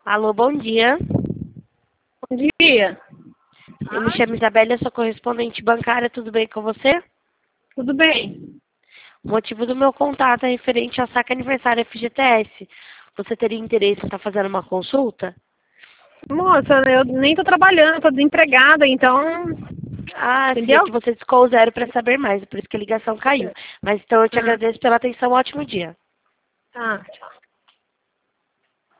Alô, bom dia. Bom dia. Eu me chamo Isabela, eu sou correspondente bancária, tudo bem com você? Tudo bem? O motivo do meu contato é referente ao saque aniversário FGTS. Você teria interesse em estar fazendo uma consulta? Moça, eu nem tô trabalhando, tô desempregada, então, Ah, sim, é entendeu? que você discou o zero para saber mais, por isso que a ligação caiu. Mas então eu te Ah, agradeço pela atenção, ótimo dia. tá, tchau.